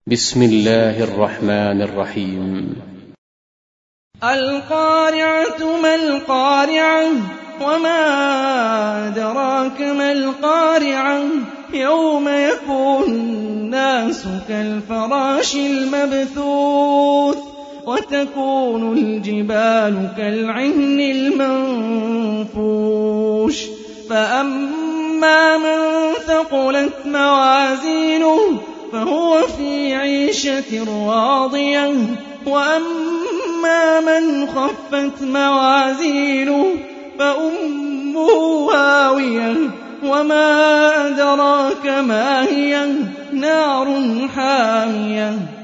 بسم الله الرحمن الرحيم. القارعة ما القارعة وما أدراك ما القارعة يوم يكون الناس كالفراش المبثوث وتكون الجبال كالعهن المنفوش فأما من ثقلت موازينه فهو في عيشة راضية وأما من خفت موازينه فأمه هاوية وما أدراك ما هي نار حامية